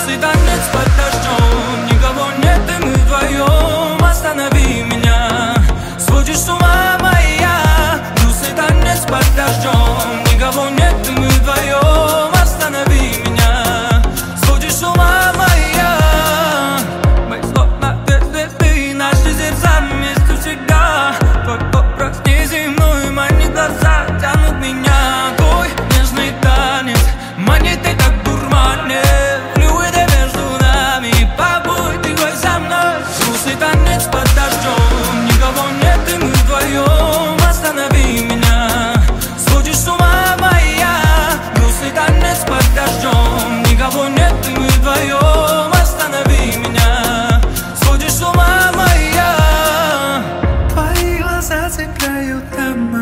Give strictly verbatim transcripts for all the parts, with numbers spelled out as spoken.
Грустный танец под дождем, никого нет, и мы вдвоем. Останови меня, сводишь с ума моя. Грустный танец под дождем, никого нет, и мы вдвоем. Останови меня, сводишь с ума моя. Мы словно две звезды, наши сердца вместе всегда. Твой образ неземной манит глаза, тянут меня. Твой нежный танец манит и так дурманит. Флюиды между нами, побудь игрой со мной. Грустный танец под дождем, никого нет, и мы вдвоем. Останови меня, сводишь с ума моя. Грустный танец под дождем, никого нет, и мы вдвоем. Останови меня, сводишь с ума моя. Твои глаза цепляют дома.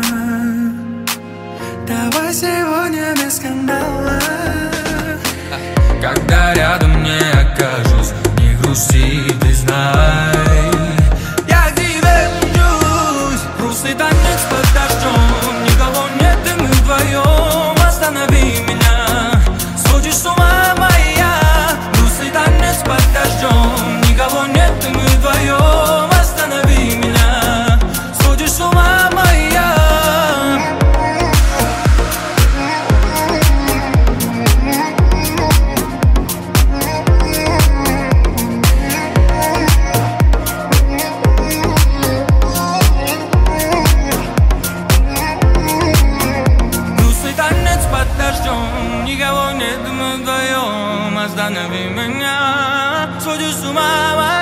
Давай сегодня без скандала. Когда рядом не окажусь, не грусти, ты знай, я к тебе ждусь. Грустный танец под дождем, никого нет, и мы вдвоем. Останови меня, сводишь с ума моя. Грустный танец под дождем, никого нет, и мы вдвоем. Останови меня, сводишь с ума моя. Никого нет, мы вдвоем. Останови меня, сводишь с ума.